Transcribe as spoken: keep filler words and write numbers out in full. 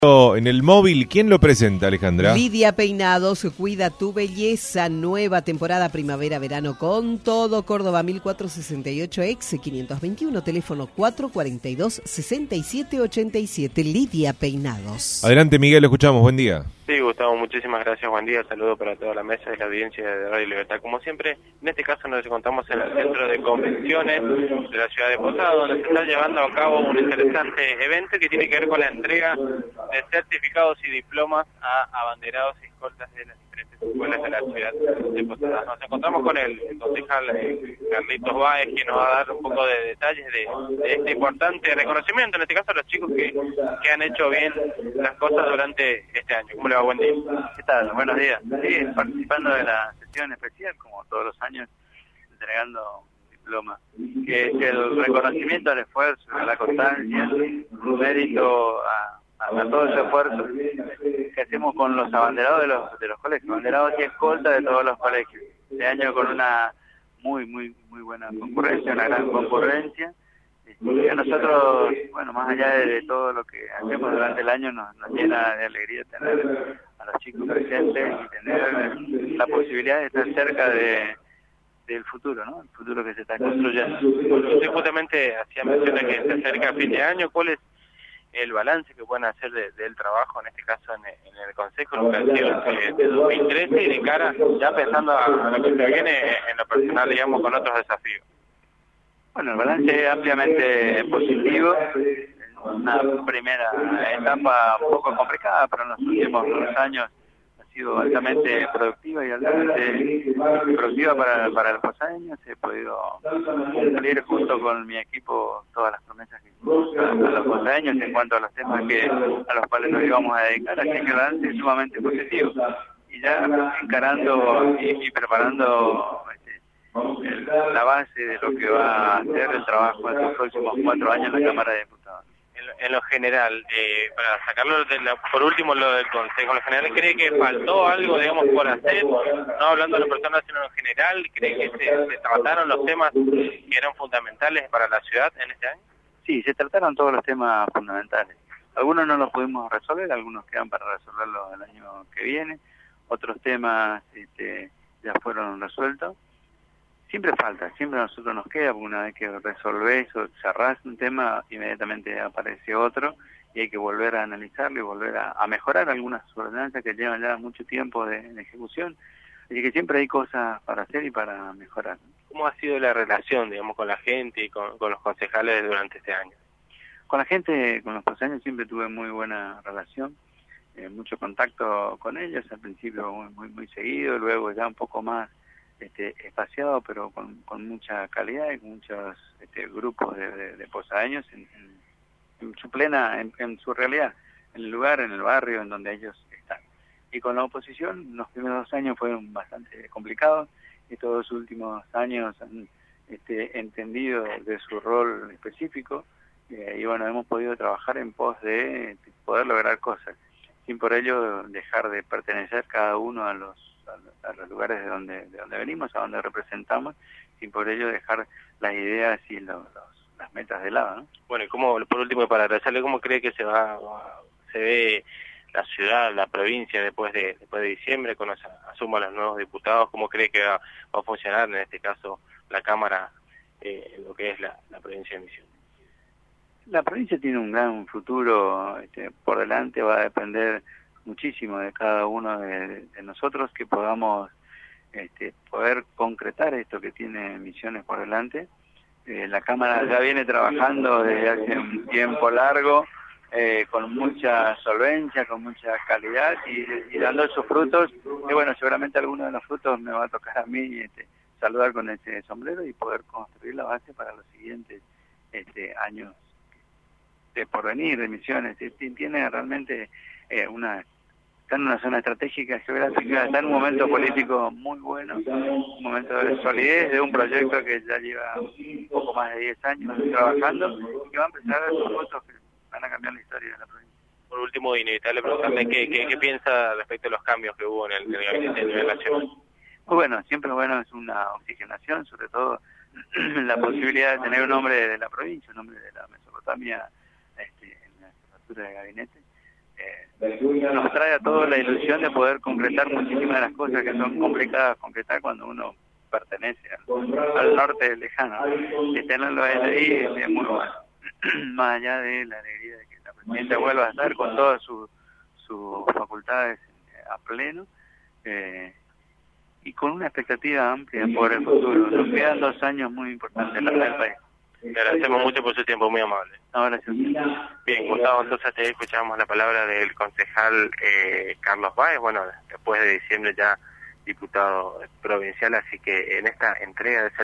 En el móvil, ¿quién lo presenta, Alejandra? Lidia Peinados, cuida tu belleza, nueva temporada primavera-verano con todo. Córdoba mil cuatrocientos sesenta y ocho, ex quinientos veintiuno, teléfono cuatro cuarenta y dos, sesenta y siete ochenta y siete. Lidia Peinados. Adelante, Miguel, lo escuchamos, buen día. Sí, Gustavo, muchísimas gracias, buen día, saludo para toda la mesa y la audiencia de Radio Libertad. Como siempre, en este caso nos encontramos en el centro de convenciones de la ciudad de Posadas, donde se está llevando a cabo un interesante evento que tiene que ver con la entrega de certificados y diplomas a abanderados y escoltas de las diferentes escuelas de la ciudad de Posadas. Nos encontramos con el concejal eh, Carlitos Báez, quien nos va a dar un poco de detalles de, de este importante reconocimiento, en este caso a los chicos que, que han hecho bien las cosas durante este año. ¿Cómo le va? Buen día. ¿Qué tal? Buenos días. Sí, participando de la sesión especial, como todos los años, entregando diploma, que es el reconocimiento al esfuerzo, a la constancia, un mérito a, a, a todo ese esfuerzo que hacemos con los abanderados de los de los colegios, abanderados y escoltas de todos los colegios. Este año con una muy, muy, muy buena concurrencia, una gran concurrencia. Y a nosotros, bueno, más allá de todo lo que hacemos durante el año, nos, nos llena de alegría tener a los chicos presentes y tener la posibilidad de estar cerca de del futuro, ¿no? El futuro que se está construyendo. Usted justamente hacía mención de que se acerca a fin de año. ¿Cuál es el balance que pueden hacer de, del trabajo, en este caso en, en el Consejo Educativo de, de dos mil trece y de cara, ya pensando a, a lo que se viene en lo personal, digamos, con otros desafíos? Bueno, el balance es ampliamente positivo, una primera etapa un poco complicada, pero en los últimos dos años ha sido altamente productiva y altamente productiva para, para los posadeños. He podido cumplir junto con mi equipo todas las promesas que hicimos a, a los posadeños en cuanto a los temas que a los cuales nos íbamos a dedicar, así que el balance es sumamente positivo. Y ya encarando y, y preparando El, la base de lo que va a ser el trabajo en los próximos cuatro años en la Cámara de Diputados. En, en lo general, eh, para sacarlo de la, por último lo del Consejo, en lo general, ¿cree que faltó algo, digamos, por hacer? No hablando de lo personal, sino en lo general, ¿cree que se, se trataron los temas que eran fundamentales para la ciudad en este año? Sí, se trataron todos los temas fundamentales. Algunos no los pudimos resolver, algunos quedan para resolverlos el año que viene, otros temas este, ya fueron resueltos. Siempre falta, siempre a nosotros nos queda, porque una vez que resolvés o cerrás un tema, inmediatamente aparece otro, y hay que volver a analizarlo y volver a, a mejorar algunas ordenanzas que llevan ya mucho tiempo de, de ejecución, así que siempre hay cosas para hacer y para mejorar. ¿Cómo ha sido la relación, digamos, con la gente y con, con los concejales durante este año? Con la gente, con los posadeños siempre tuve muy buena relación, eh, mucho contacto con ellos, al principio muy, muy, muy seguido, luego ya un poco más Este, espaciado, pero con, con mucha calidad y con muchos este, grupos de, de, de posadeños en, en, en su plena, en, en su realidad, en el lugar, en el barrio en donde ellos están. Y con la oposición, los primeros dos años fueron bastante complicados, estos dos últimos años han este, entendido de su rol específico, eh, y bueno, hemos podido trabajar en pos de, de poder lograr cosas, sin por ello dejar de pertenecer cada uno a los a los lugares de donde de donde venimos, a donde representamos, sin por ello dejar las ideas y los, los, las metas de lado, ¿no? Bueno, y cómo, por último, para agradecerle, ¿cómo cree que se va se ve la ciudad, la provincia después de después de diciembre, con esa asuma a los nuevos diputados? ¿Cómo cree que va, va a funcionar en este caso la Cámara eh, en lo que es la, la provincia de Misiones? La provincia tiene un gran futuro este, por delante, va a depender muchísimo de cada uno de, de nosotros que podamos este, poder concretar esto que tiene Misiones por delante. Eh, la Cámara ya viene trabajando desde hace un tiempo largo, eh, con mucha solvencia, con mucha calidad y, y dando esos frutos. Y bueno, seguramente alguno de los frutos me va a tocar a mí este, saludar con este sombrero y poder construir la base para los siguientes este, años de porvenir de Misiones. Tiene realmente eh, una está en una zona estratégica geográfica, está en un momento político muy bueno, un momento de solidez de un proyecto que ya lleva un poco más de diez años trabajando y que va a empezar a dar sus frutos que van a cambiar la historia de la provincia. Por último, inevitable preguntarle qué, qué, qué piensa respecto a los cambios que hubo en el, en el gabinete a nivel nacional. Muy bueno, siempre bueno es una oxigenación, sobre todo la posibilidad de tener un hombre de la provincia, un hombre de la Mesopotamia este, en la jefatura de gabinete. Eh, nos trae a todos la ilusión de poder concretar muchísimas de las cosas que son complicadas concretar cuando uno pertenece al, al norte lejano. Y tenerlo a él ahí es muy bueno. Más allá de la alegría de que la presidenta vuelva a estar con todas sus sus facultades a pleno, eh, y con una expectativa amplia por el futuro. Nos quedan dos años muy importantes para el país. Le agradecemos mucho por su tiempo, muy amable. Ahora sí. Bien, Gustavo, entonces te escuchamos la palabra del concejal eh, Carlos Báez, bueno, después de diciembre ya diputado provincial, así que en esta entrega de